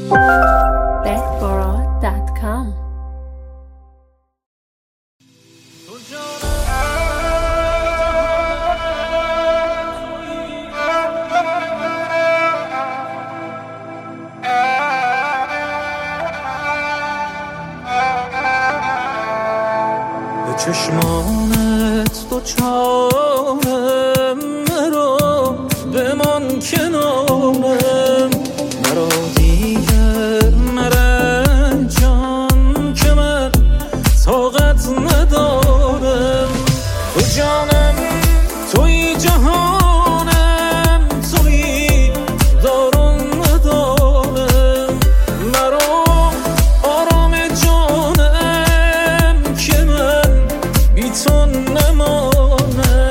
Deathborough.com. به چشمانت دوچارم، مرا بمان کنارم، مرا دیگر مرنجان که من طاقت ندارم. تو جانم، توی جهانم، توی دارم ندارم، مرا آرام جانم که من بی تو نمانم.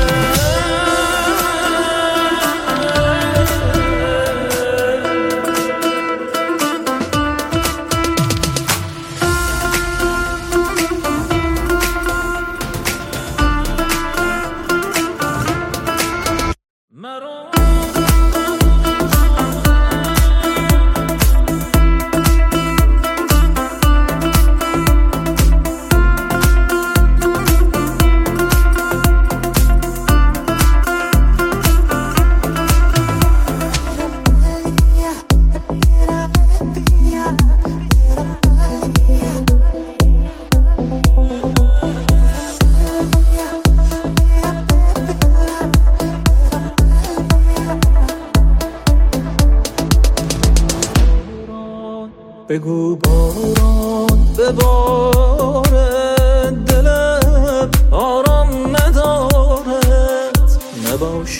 بگو باران بباره، دلم آرام ندارد، نباشی